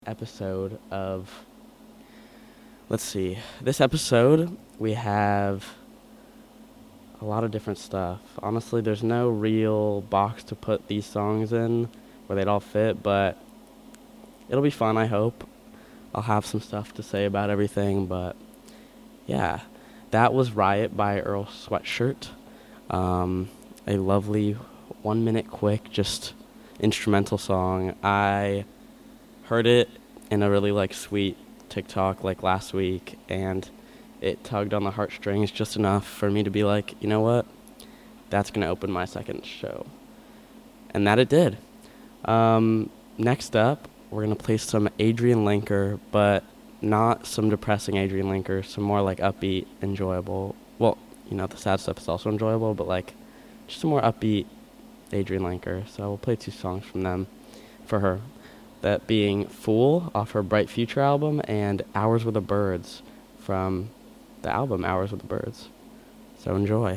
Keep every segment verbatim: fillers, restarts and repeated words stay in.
episode of. Let's see. This episode, we have a lot of different stuff. Honestly, there's no real box to put these songs in where they'd all fit, but it'll be fun, I hope. I'll have some stuff to say about everything, but yeah. That was Riot by Earl Sweatshirt. Um, a lovely one minute quick, just instrumental song. I heard it in a really like sweet TikTok like last week, and it tugged on the heartstrings just enough for me to be like, you know what? That's going to open my second show. And that it did. Um, next up, we're going to play some Adrian Lenker, but not some depressing Adrian Lenker, some more like upbeat, enjoyable. Well, you know, the sad stuff is also enjoyable, but like just a more upbeat Adrian Lenker. So we'll play two songs from them for her. That being Fool off her Bright Future album and Hours with the Birds from the album Hours with the Birds. So enjoy.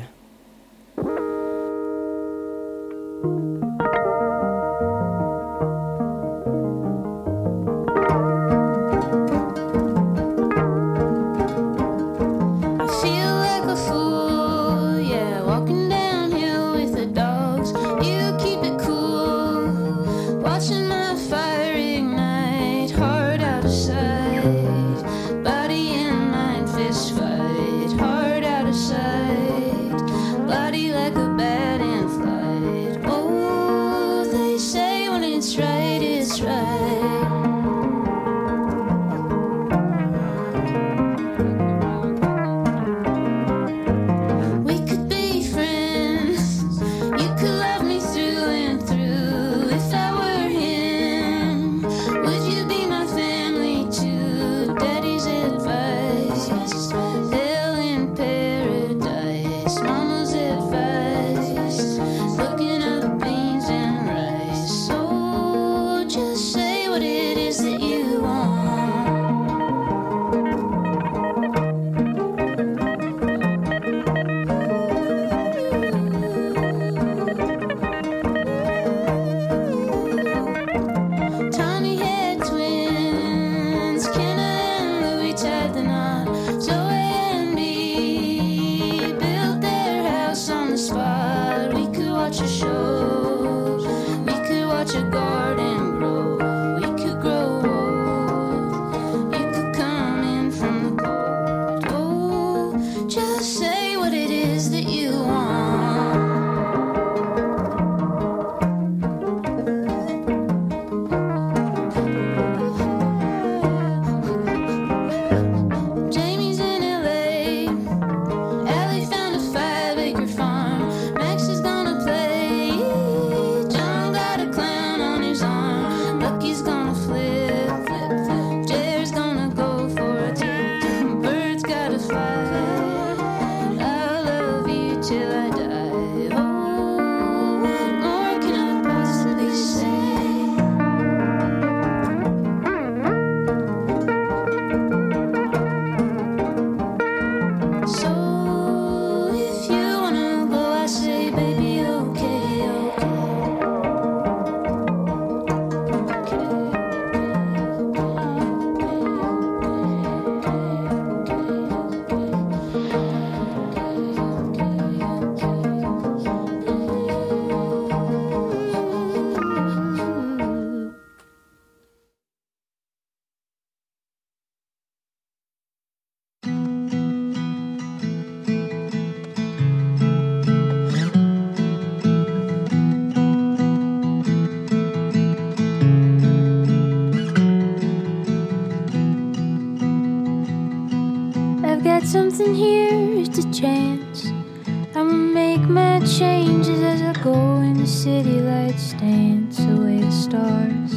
Something here to chance. I'ma make my changes as I go in the city lights dance away the stars.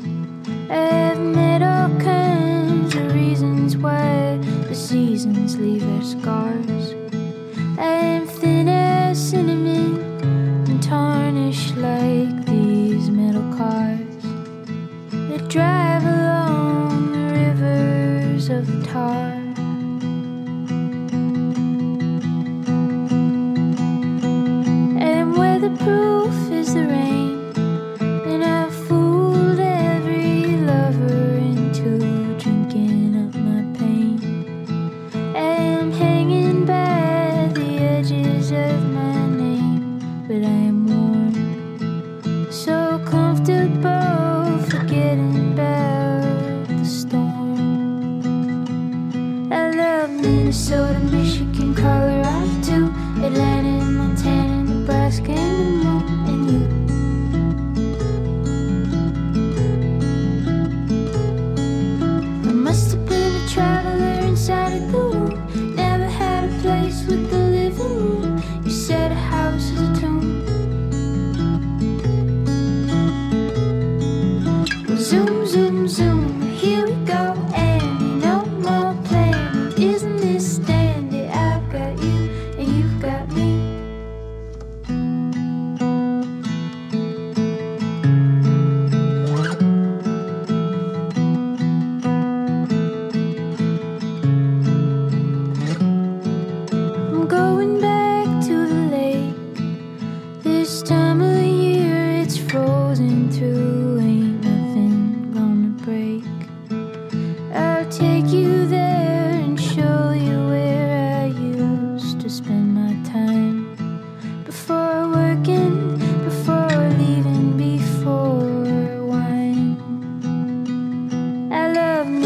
I've met all kinds of reasons why the seasons leave their scars. I am thin as cinnamon and tarnished like these metal cars that drive along the rivers of tar. The proof is the rain, and I've fooled every lover in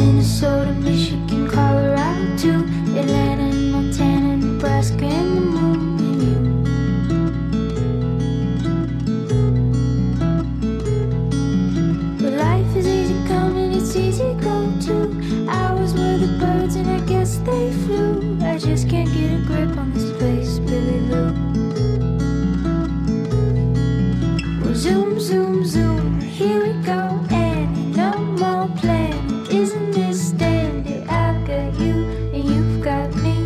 Minnesota, Michigan, Colorado too, Atlanta, Montana, Nebraska, and the moon and you. But life is easy coming, it's easy go too. Hours were the birds and I guess they flew. I just can't get a grip on this place, Billy Lou. Well, zoom, zoom, zoom, here we go, and no more planning. Isn't this standard? I've got you and you've got me.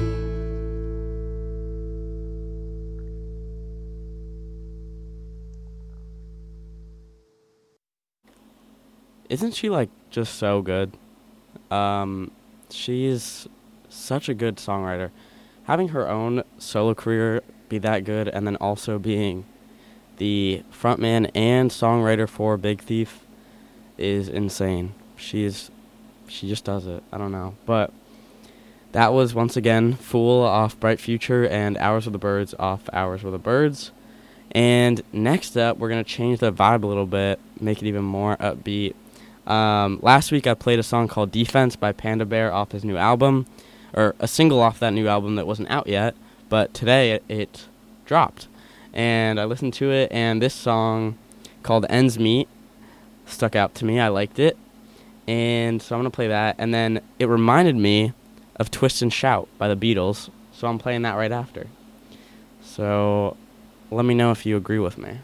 Isn't she like just so good? Um, she's such a good songwriter. Having her own solo career be that good, and then also being the frontman and songwriter for Big Thief is insane. She's she just does it. I don't know, but that was once again Fool off Bright Future and Hours with the Birds off Hours with the Birds. And next up, we're gonna change the vibe a little bit, make it even more upbeat. Um, last week I played a song called Defense by Panda Bear off his new album, or a single off that new album that wasn't out yet, but today it, it dropped. And I listened to it, and this song called Ends Meet stuck out to me. I liked it. And so I'm going to play that. And then it reminded me of Twist and Shout by the Beatles, so I'm playing that right after. So let me know if you agree with me.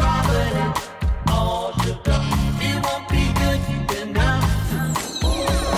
All should go. It won't be good enough.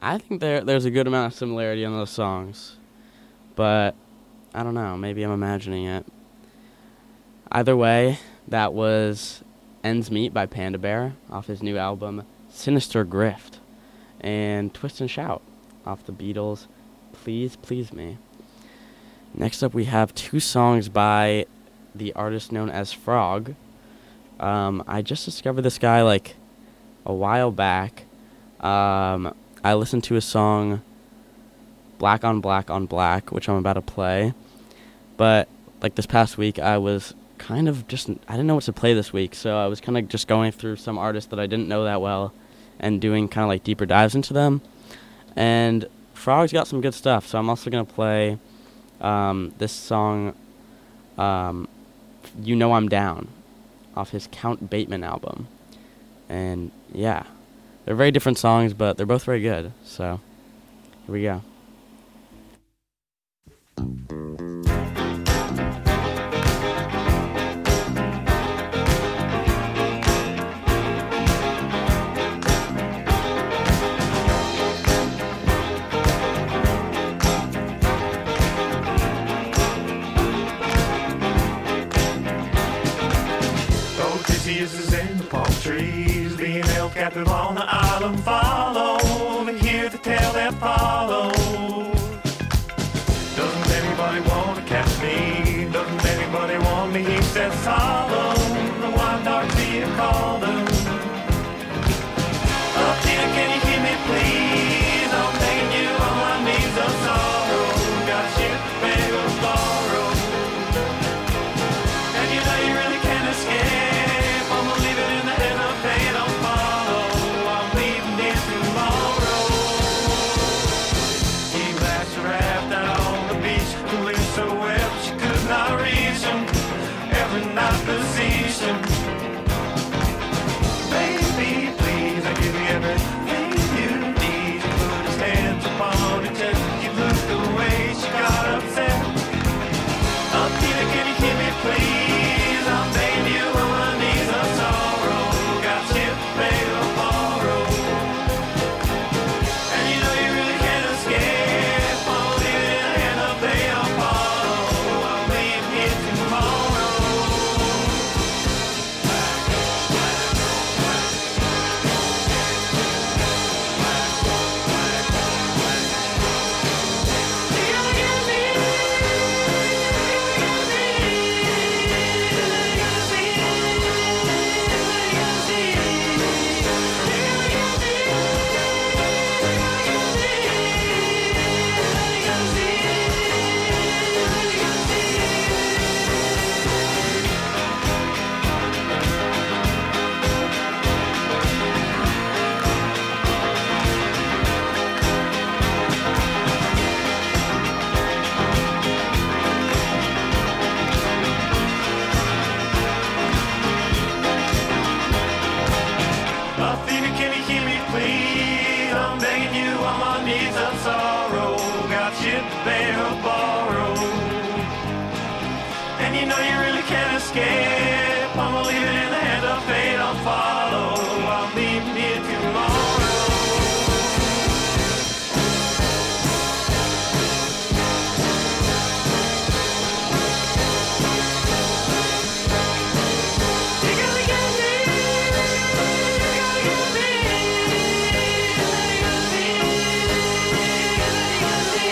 I think there there's a good amount of similarity in those songs, but I don't know. Maybe I'm imagining it. Either way, that was Ends Meet by Panda Bear off his new album Sinister Grift, and Twist and Shout off the Beatles' Please Please Me. Next up, we have two songs by the artist known as Frog. Um, I just discovered this guy like a while back. Um, I listened to his song Black on Black on Black, which I'm about to play. But like this past week, I was kind of just, I didn't know what to play this week, so I was kind of just going through some artists that I didn't know that well and doing kind of like deeper dives into them. And Frog's got some good stuff, so I'm also going to play um, this song, um, You Know I'm Down, off his Count Bateman album. And yeah, they're very different songs, but they're both very good, so here we go. Is in the palm trees, being held captive on the island. Follow to hear the tale that follows. Doesn't anybody want to catch me? Doesn't anybody want me? He says, hollow, the wild dark sea called him. Oh, Tina, can you hear me, please? I'm begging you on my knees of sorrow. Got shit, beg or borrow. And you know you really can't escape. Not position. Baby, please, I give you everything you need. He put his hands upon her chest. You looked away, she got upset. Oh, Tina, can you hear me, please? I'm begging you on my knees of sorrow. Got shit, paid or borrow. And you know you really can't escape. I'm leaving in the hand of pay or borrow. I'm leaving here tomorrow. Escape, I'm gonna leave it in the hands of fate. I'll follow, I'll leave here tomorrow. You gotta get me, you gotta get me, you gotta get me, you gotta get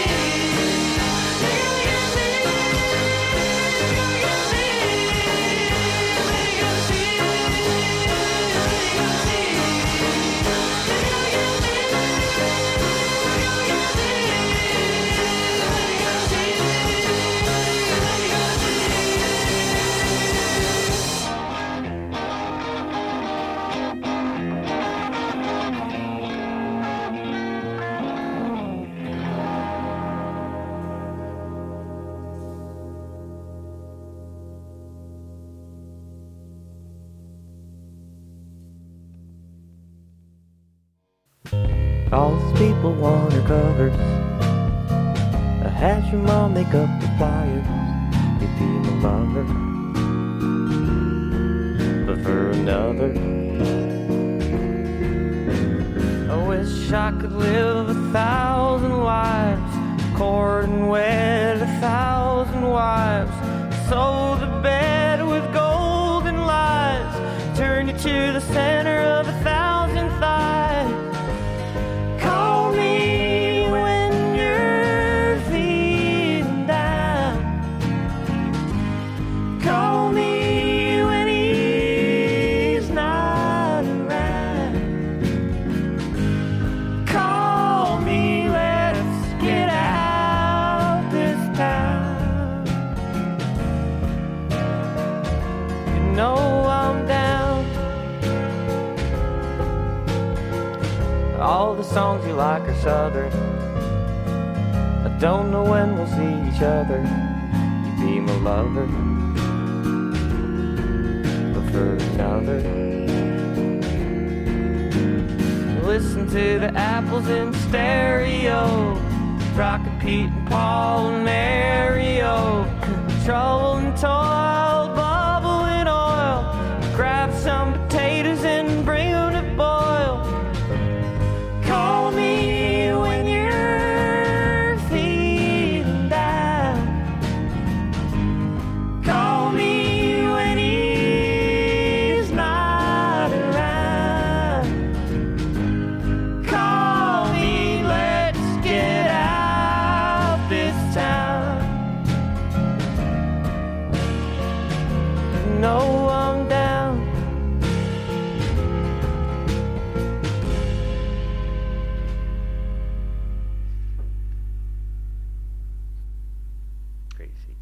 All these people want her covers. A hat your mom, make up the flyers. You be my lover, but for another. I wish I could live a thousand lives, court and wed a thousand wives, sow the bed with golden lies, turn you to the center of a thousand thighs. Call me when you're feeling down, call me when he's not around, call me, let's get out this town. You know I'm down. All the songs you like are southern. I don't know when we'll see each other. You be my lover, but for another. Listen to the apples in stereo, rockin' Pete and Paul and Mario. Trouble and toil, bubble and oil. Grab some potatoes and bring them to boil. Call me when you're feeling down, call me when he's not around, call me, let's get out this town. You know I'm down. Crazy.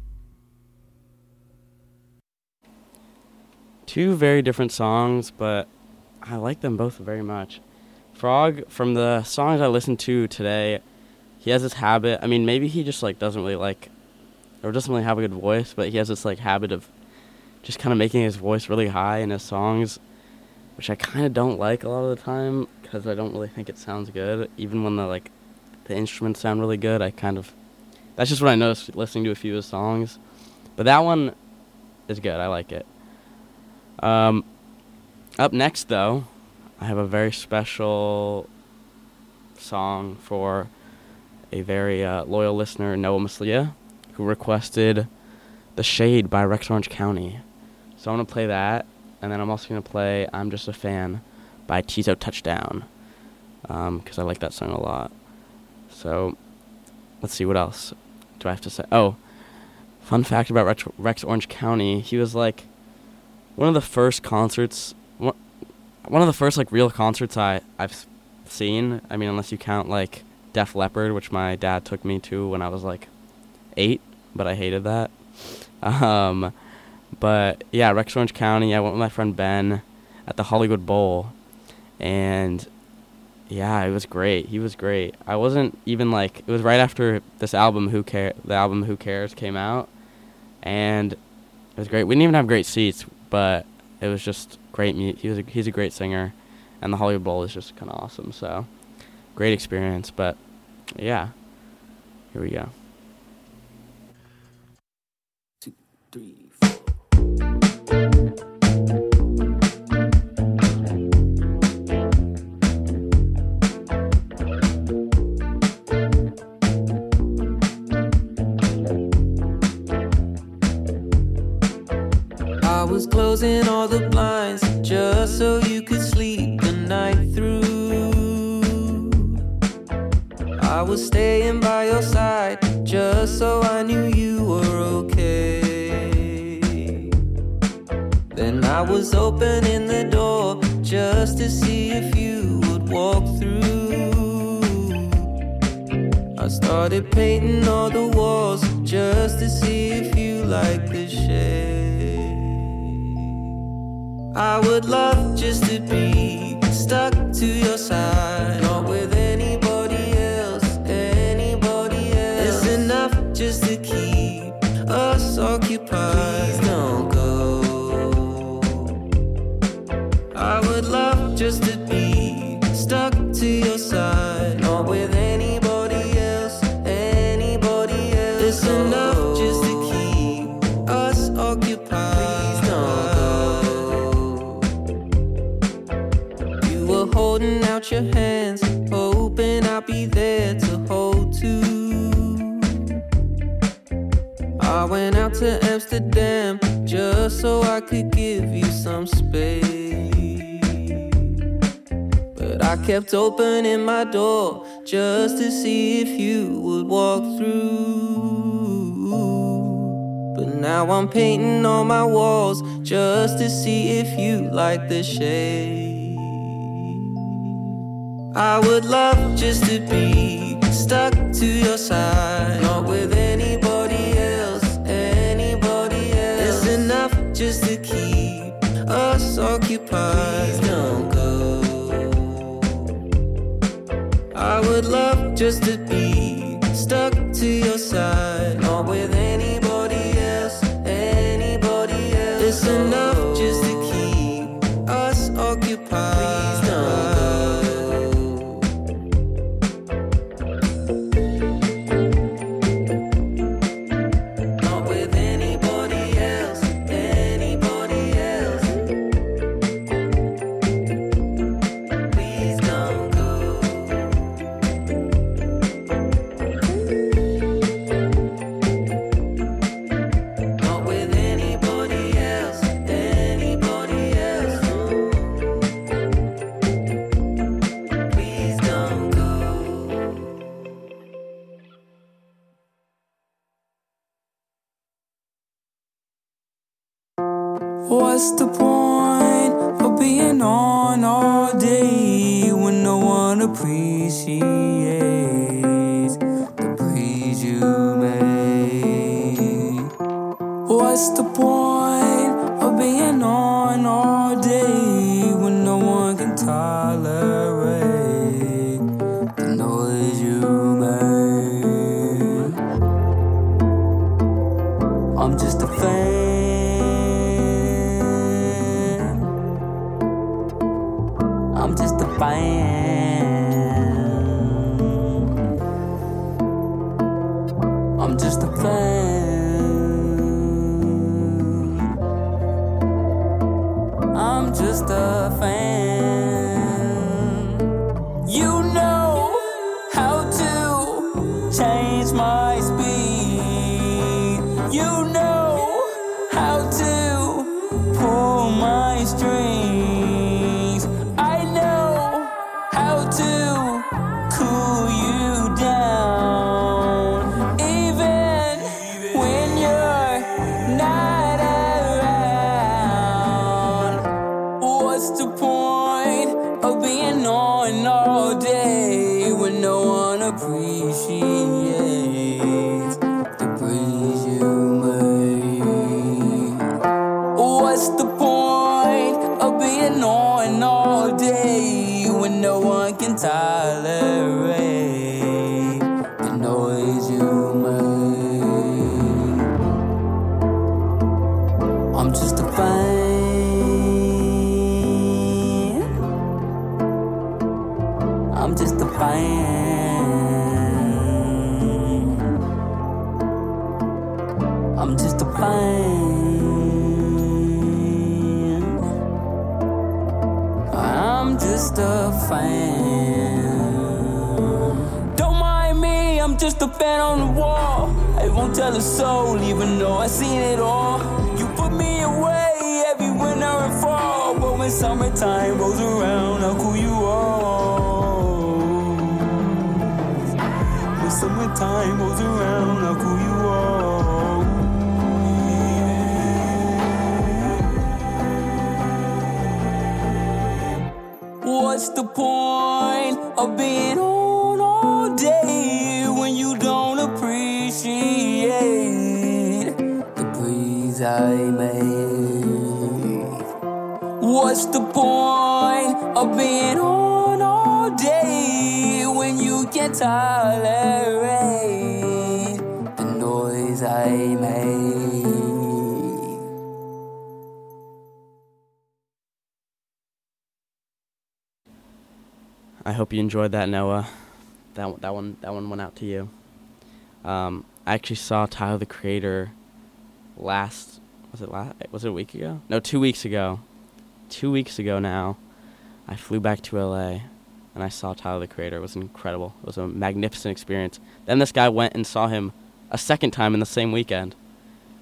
Two very different songs, but I like them both very much. Frog, from the songs I listened to today, he has this habit. I mean, maybe he just like doesn't really like, or doesn't really have a good voice, but he has this like habit of just kind of making his voice really high in his songs, which I kind of don't like a lot of the time because I don't really think it sounds good. Even when the like the instruments sound really good, I kind of, that's just what I noticed listening to a few of his songs. But that one is good. I like it. Um, up next, though, I have a very special song for a very uh, loyal listener, Noah Maslia, who requested The Shade by Rex Orange County. So I'm going to play that, and then I'm also going to play I'm Just a Fan by Tizo Touchdown, because um, I like that song a lot. So let's see, what else do I have to say? Oh, fun fact about Rex, Rex Orange County, he was like one of the first concerts, one, one of the first like real concerts I, I've seen. I mean, unless you count like Def Leppard, which my dad took me to when I was like eight, but I hated that. Um, but yeah, Rex Orange County, I went with my friend Ben at the Hollywood Bowl, and yeah, it was great. He was great. I wasn't even like, it was right after this album, Who Care, the album Who Cares came out, and it was great. We didn't even have great seats, but it was just great. Mu- he was a, he's a great singer, and the Hollywood Bowl is just kind of awesome. So, great experience. But yeah, here we go. Two, three, I was closing all the blinds just so you could sleep the night through. I was staying by your side just so I knew you were okay. Then I was opening the door just to see if you would walk through. I started painting all the walls just to see if you liked the shade. I would love just to be stuck to your side, not with anybody else, anybody else. It's enough just to keep us occupied. Please don't go. I would love just to be stuck to your side, not with anybody else, anybody else. It's enough just to keep us occupied. Please don't go. Holding out your hands I went out to Amsterdam just so I could give you some space. But I kept opening my door just to see if you would walk through. But now I'm painting on my walls just to see if you like the shade. I would love just to be stuck to your side, not with anybody else, anybody else. It's enough just to keep us occupied. Please don't go. I would love just to be stuck to your side, not with anybody else, anybody else. It's enough just to keep us occupied. Please don't go. What's the point of being on all day when no one appreciates the breeze you make? What's the point of being on all day when no one can tolerate the noise you make? I'm just a fan. I'm just a fan. I'm just a fan. I'm just a fan. You know how to change my speed. You know how to pull my strings. I know how to cool you down, even when you're not around. What's the point of being on all day when no one appreciates the breeze you make? What's the point of being on all day when no one can tolerate the noise you make? I'm just a fan. I'm just a fan. I'm just a fan. I'm just a fan. Don't mind me, I'm just a fan on the wall. I won't tell a soul, even though I've seen it all. You put me away every winter and fall, but when summertime rolls around, how cool you are. When summertime rolls around, how cool you are. What's the point of being on all day when you don't appreciate the breeze I make? What's the point of being on all day when you can't tolerate the noise I make? I hope you enjoyed that, Noah. That one, that one, that one went out to you. Um, I actually saw Tyler the Creator last. Was it last? Was it a week ago? No, two weeks ago. Two weeks ago now, I flew back to L A and I saw Tyler the Creator. It was incredible. It was a magnificent experience. Then this guy went and saw him a second time in the same weekend.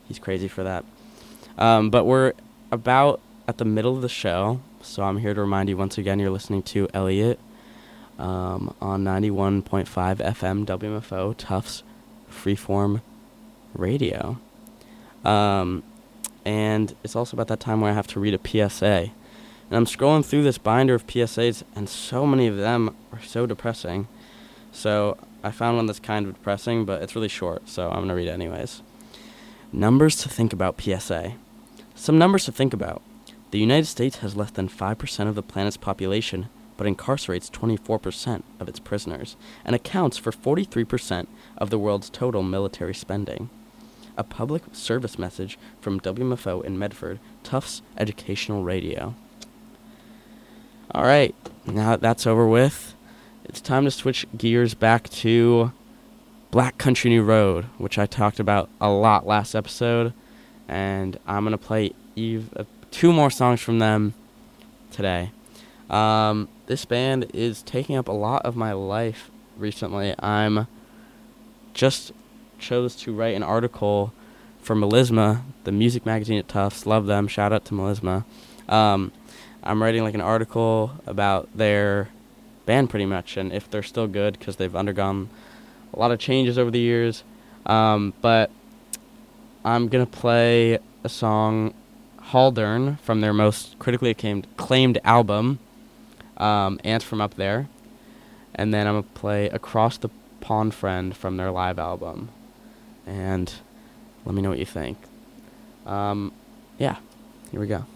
He's crazy for that. Um, but we're about at the middle of the show, so I'm here to remind you once again you're listening to Elliot um, on ninety-one point five F M W M F O, Tufts Freeform Radio. Um, and it's also about that time where I have to read a P S A. And I'm scrolling through this binder of P S As, and so many of them are so depressing. So I found one that's kind of depressing, but it's really short, so I'm going to read it anyways. Numbers to think about, P S A. Some numbers to think about. The United States has less than five percent of the planet's population, but incarcerates twenty-four percent of its prisoners, and accounts for forty-three percent of the world's total military spending. A public service message from W M F O in Medford, Tufts Educational Radio. All right, now that that's over with, it's time to switch gears back to Black Country New Road, which I talked about a lot last episode, and I'm going to play Eve, uh, two more songs from them today. Um, this band is taking up a lot of my life recently. I'm just chose to write an article for Melisma, the music magazine at Tufts. Love them. Shout out to Melisma. Um, I'm writing like an article about their band pretty much, and if they're still good, because they've undergone a lot of changes over the years. Um, but I'm going to play a song, Haldern, from their most critically acclaimed, acclaimed album, um, Ants from Up There. And then I'm going to play Across the Pond Friend from their live album. And let me know what you think. Um, yeah, here we go.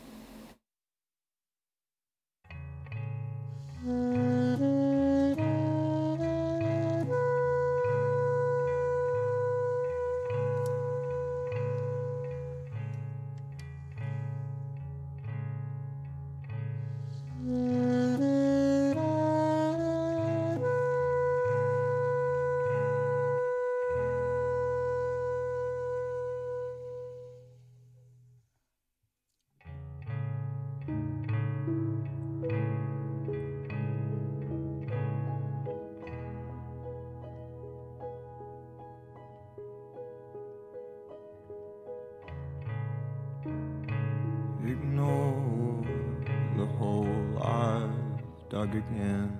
Ignore the hole I've dug again.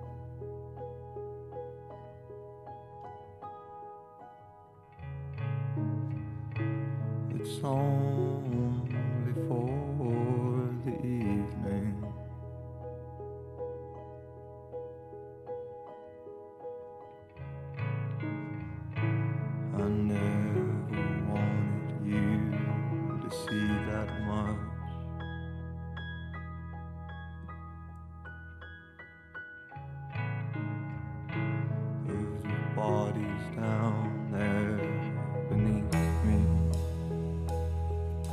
It's only for the evening. I never wanted you to see that much. Of the bodies down there beneath me.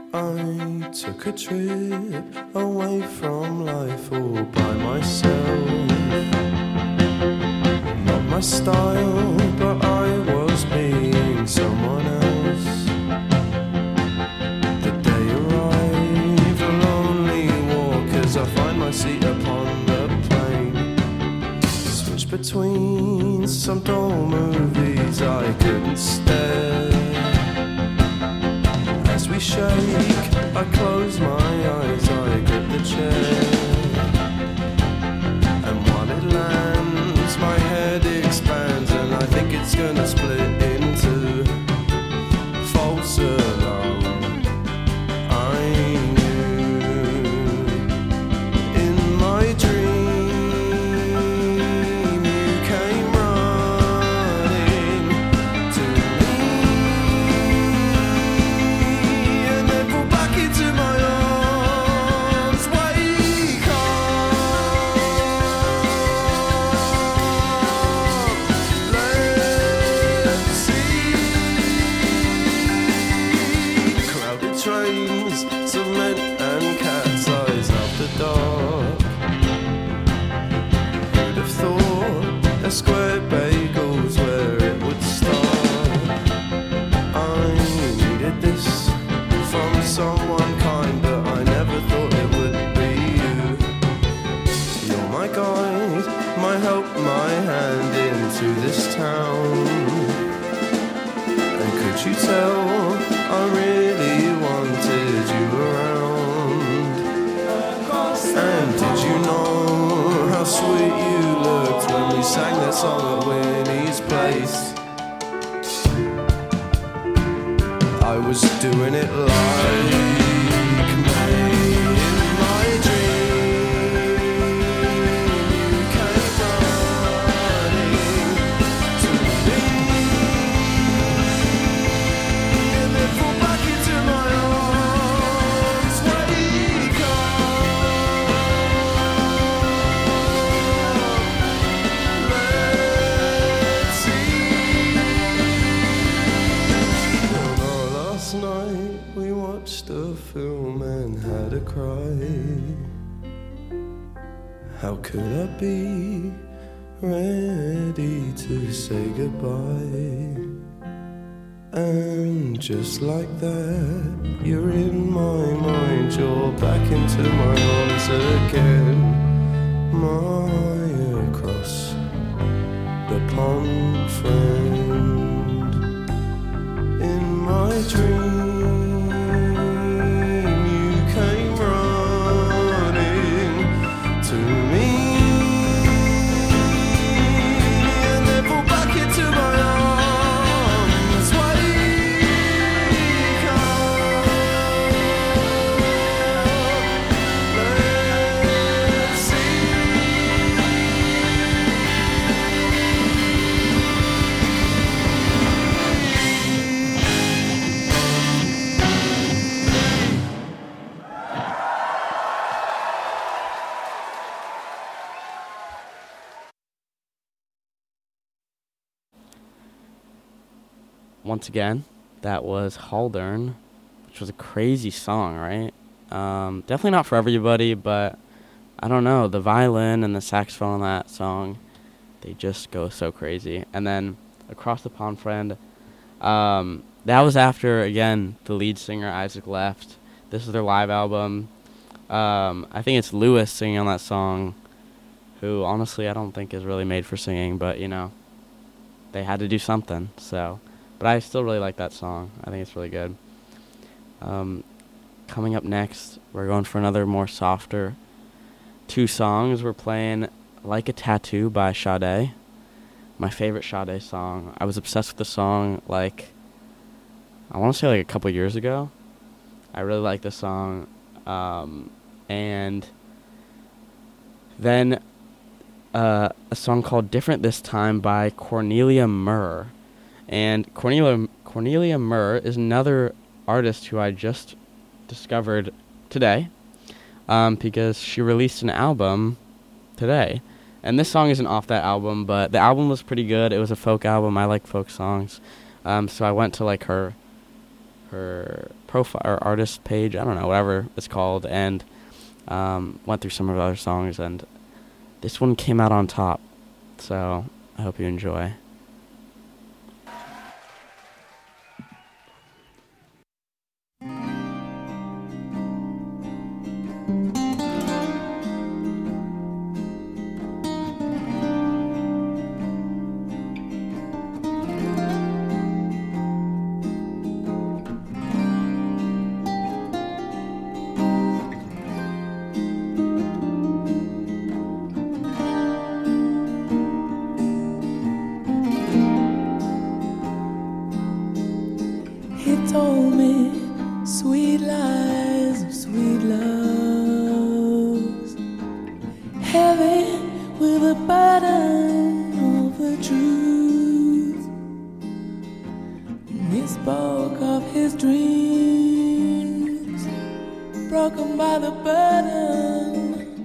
I took a trip away from life all by myself. Not my style, but I was being someone else. The day arrived, a lonely walk as I find my seat upon the plane. Switch between some dull movies, I couldn't stare. As we shake, I close my eyes, I grip the chair. And while it lands, my head expands, and I think it's gonna split into false alarm. I knew in my dream you came running to me, and then pulled back into my arms. Wake up, let's see. Crowded trains, cement and cat's eyes after dark. Who'd have thought a square bagel's where it would start? I needed this from someone kind, but I never thought it would be you. You're my guide, my help, my hand into this town. And could you tell I really wanted you around? And did you know how sweet you looked when we sang that song at Winnie's place? I was doing it like me in my dream. You came running to me, and then fall back into my arms. Wake up, let's see. Oh, last night we watched a film and had a cry. How could I be ready to say goodbye? And just like that, you're in my mind, you're back into my arms again. My across the pond friend. In my dream, you came running to me, and then pulled back into my arms. Wake up, let's see. Once again, that was Haldern, which was a crazy song, right? Um, definitely not for everybody, but I don't know. The violin and the saxophone on that song, they just go so crazy. And then Across the Pond Friend, um, that was after, again, the lead singer, Isaac, left. This is their live album. Um, I think it's Lewis singing on that song, who honestly I don't think is really made for singing, but, you know, they had to do something, so... But I still really like that song. I think it's really good. Um, coming up next, we're going for another more softer two songs. We're playing Like a Tattoo by Sade. My favorite Sade song. I was obsessed with the song, like, I want to say like a couple years ago. I really like the song. Um, and then uh, a song called Different This Time by Cornelia Murr. And Cornelia Cornelia Murr is another artist who I just discovered today, um, because she released an album today. And this song isn't off that album, but the album was pretty good. It was a folk album. I like folk songs. Um, so I went to like her her profile or artist page, I don't know, whatever it's called, and um, went through some of the other songs, and this one came out on top. So I hope you enjoy. Told me sweet lies of sweet loves, heavy with a burden of the truth. And he spoke of his dreams, broken by the burden,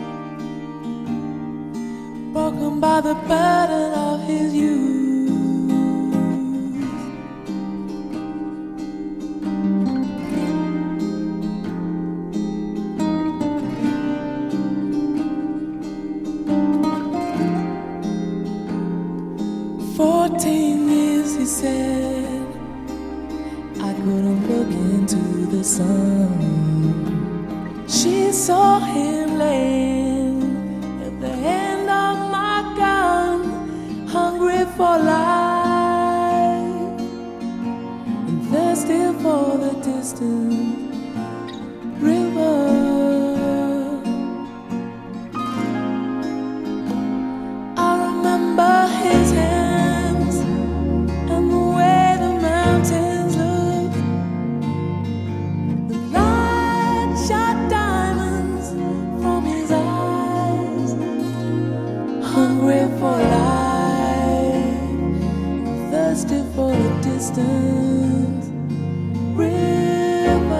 broken by the burden of his youth. Fourteen years, he said, I couldn't look into the sun. She saw him laying at the end of my gun, hungry for life and thirsty for the distant river. I remember his hand for life, thirsty for a distant river.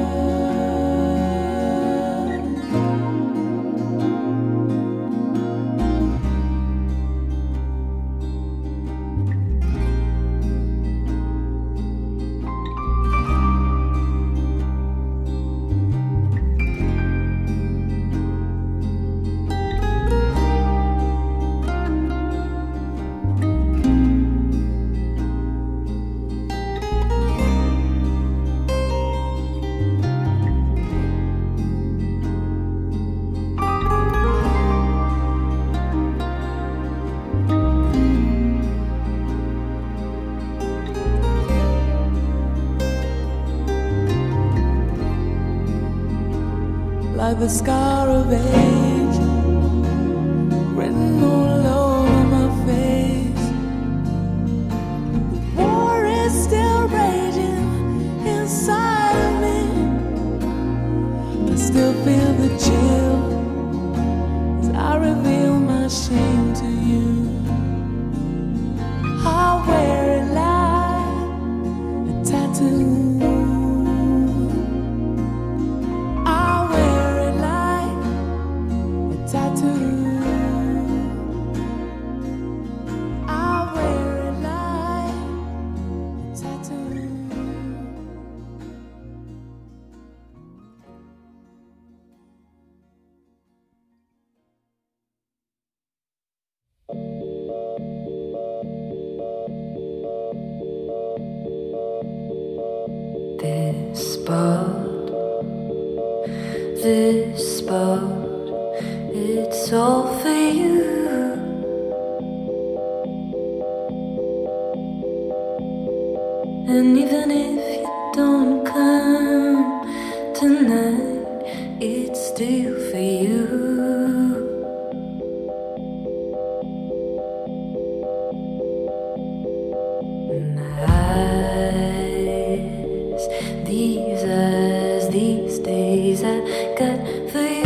Like the scar of age written all over my face. The war is still raging inside of me. I still feel the chill as I reveal my shame to you. I wear it like a tattoo. This spot, this spot, it's all for you. And even if you don't come tonight, it's still for you. These eyes, these days I got for you.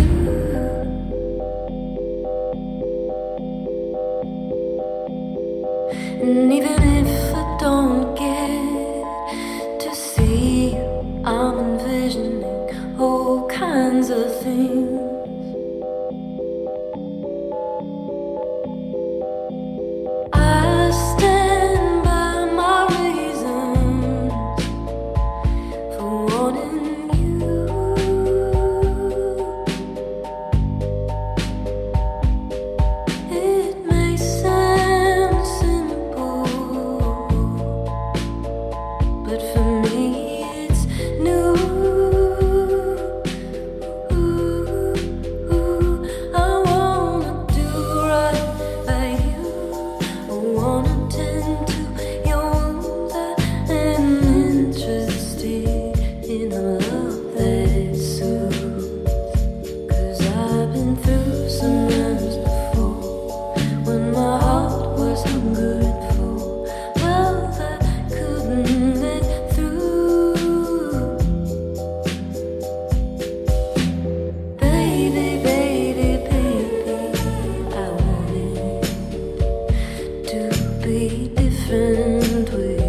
And even if I don't get to see you, I'm envisioning all kinds of things. I stand by my reasons for in a love that soothes. 'Cause I've been through some times before when my heart was hungry and full. Love I couldn't let through. Baby, baby, baby, I wanted to be different with you.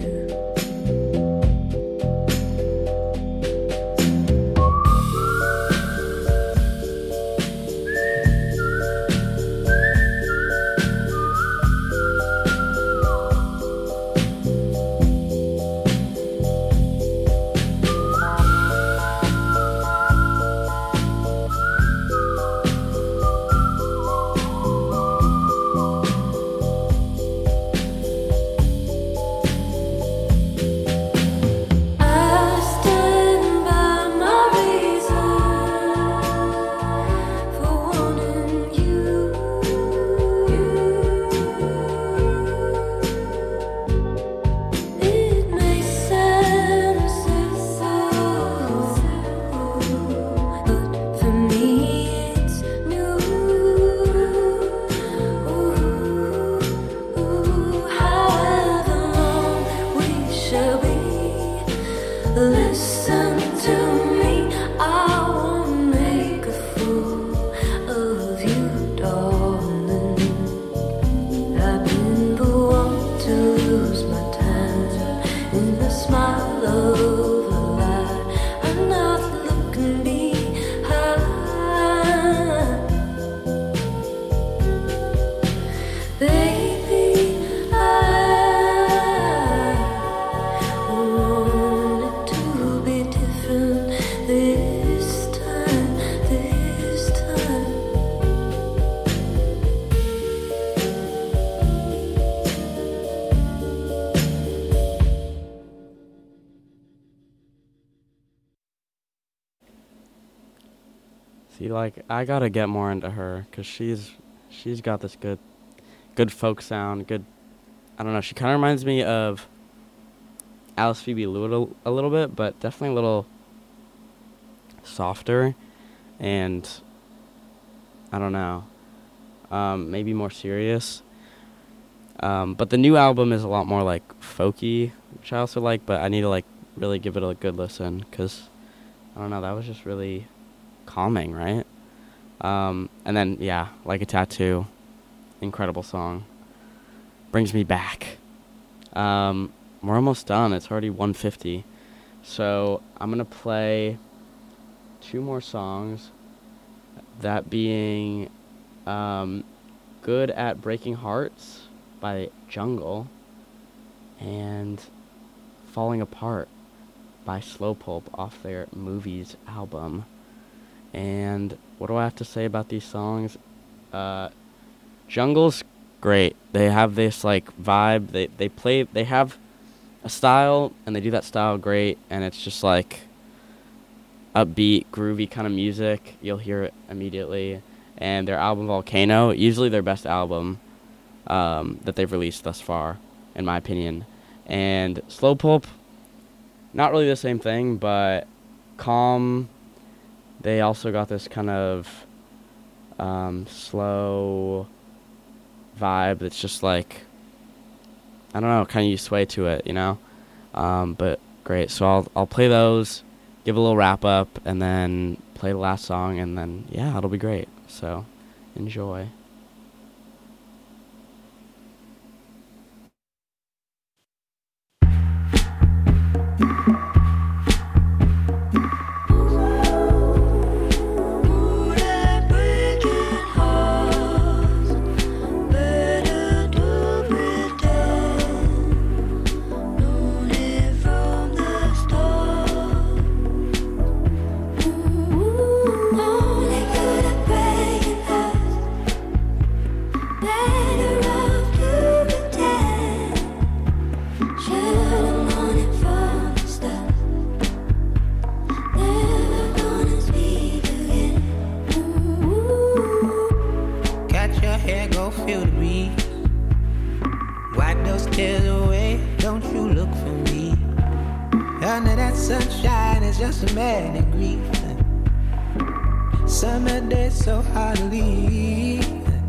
I stand by my reason for wanting you. It may sound so simple, but for me it's new. Ooh, however long we shall be. Listen to me, I won't make a fool of you, darling. I've been the one to lose my time in the smile of a lie. I'm not looking behind. Baby, I want it to be different this time, this time. See, like, I gotta get more into her, because she's, she's got this good, good folk sound, good, I don't know, she kind of reminds me of Alice Phoebe Lewis a, a little bit, but definitely a little softer, and, I don't know, um, maybe more serious. Um, but the new album is a lot more, like, folky, which I also like, but I need to, like, really give it a good listen, because, I don't know, that was just really calming, right? Um, and then, yeah, Like a Tattoo, incredible song, brings me back. Um, we're almost done. It's already one fifty, so I'm gonna play two more songs, that being um, Good at Breaking Hearts by Jungle and Falling Apart by Slowpulp off their Movies album. And what do I have to say about these songs? Uh, Jungle's great. They have this like vibe. They they play. They have a style, and they do that style great. And it's just like upbeat, groovy kind of music. You'll hear it immediately. And their album Volcano, usually their best album um, that they've released thus far, in my opinion. And Slowpulp, not really the same thing, but calm. They also got this kind of um, slow vibe that's just like, I don't know, kind of you sway to it, you know? Um, but great. So I'll I'll play those, give a little wrap up, and then play the last song, and then, yeah, it'll be great. So enjoy. Only good at breaking hearts. just a man in grief. Summer days so hard to leave.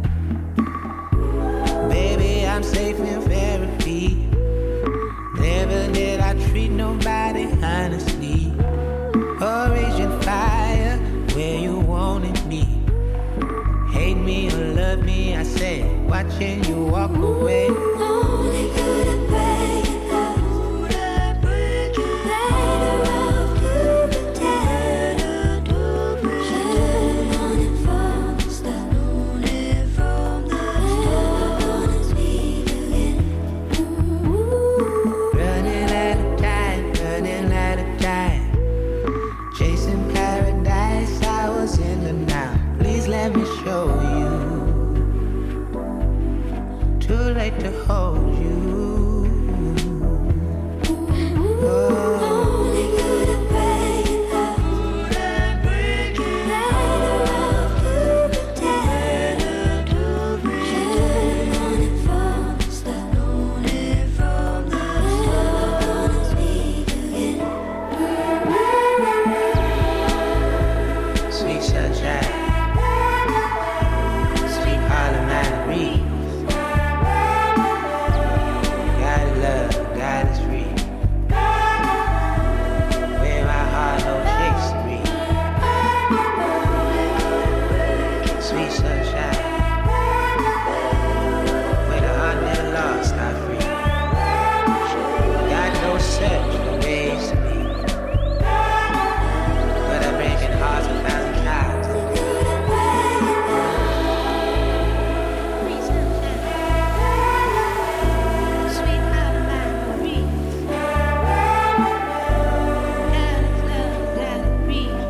Baby, I'm safe in therapy. Never did I treat nobody honestly. Origin fire where you wanted me. Hate me or love me, I said, watching you walk away. Only could have made us. Later I'll do the dead. Should've known it from the start. Never gonna speak again. Running out of time, running out of time. Chasing paradise, I was in the now. Please let me show you. Too late to hold you. Oh. Only could have made us. Later I'll do the dead. Should've known it from the start. Never gonna speak again. Sweet sunshine, sweet Harlem night breeze. God is love, God is free. Where my heart no shakes free. Sweet sunshine, where the heart never lost, not free. God no search for ways to be. But I'm breaking hearts a thousand times. Sweet Harlem night breeze. God is love, God is breeze.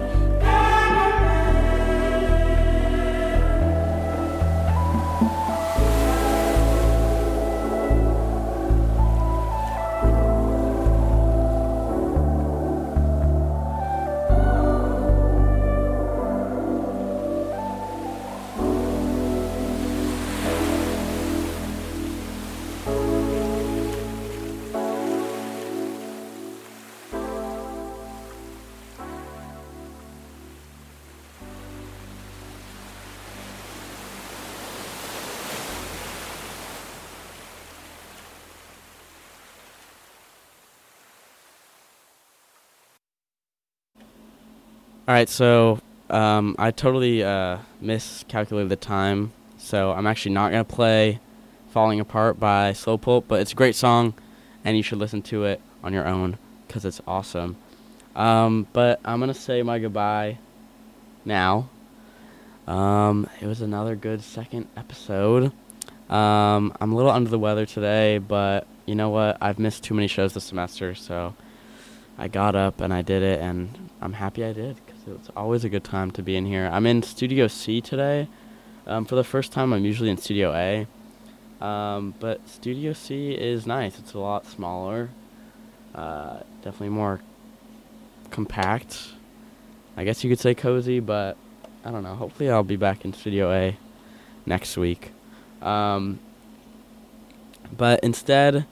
All right, so um, I totally uh, miscalculated the time, so I'm actually not going to play Falling Apart by Slow Pulp, but it's a great song, and you should listen to it on your own because it's awesome. Um, but I'm going to say my goodbye now. Um, it was another good second episode. Um, I'm a little under the weather today, but you know what? I've missed too many shows this semester, so I got up and I did it, and I'm happy I did because it's always a good time to be in here. I'm in Studio C today. Um, for the first time, I'm usually in Studio A. Um, but Studio C is nice. It's a lot smaller. Uh, definitely more compact. I guess you could say cozy, but I don't know. Hopefully I'll be back in Studio A next week. Um, but instead,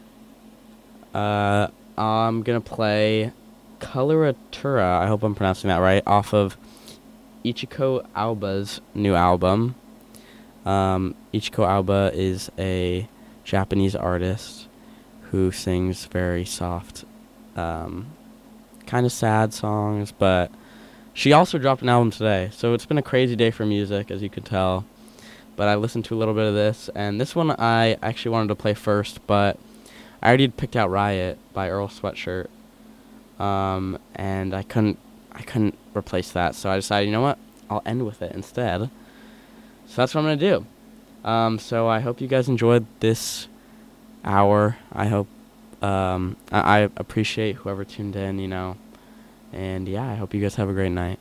uh, I'm going to play Coloratura, I hope I'm pronouncing that right, off of Ichiko Aoba's new album. Um, Ichiko Aoba is a Japanese artist who sings very soft, um, kind of sad songs, but she also dropped an album today, so it's been a crazy day for music, as you can tell. But I listened to a little bit of this, and this one I actually wanted to play first, but I already picked out Riot by Earl Sweatshirt, um, and I couldn't, I couldn't replace that, so I decided, you know what, I'll end with it instead. So that's what I'm going to do. Um, so I hope you guys enjoyed this hour. I hope, um, I, I appreciate whoever tuned in, you know, and yeah, I hope you guys have a great night.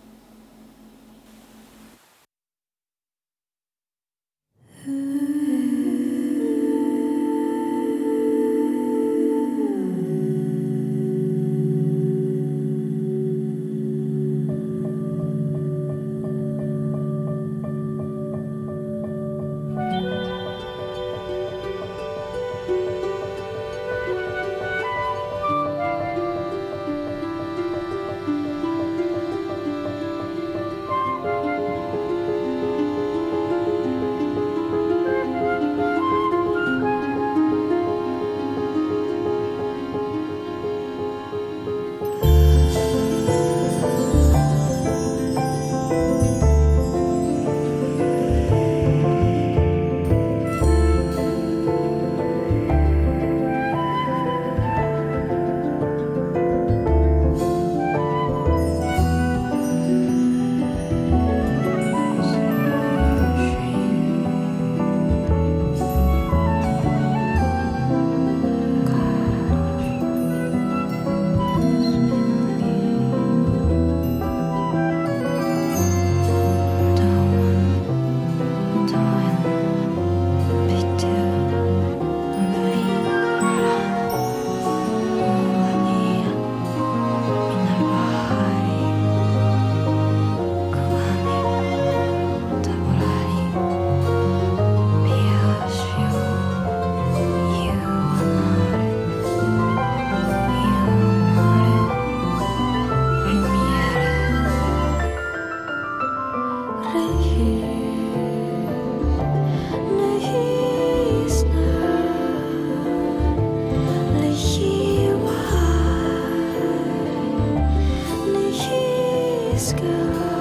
sky.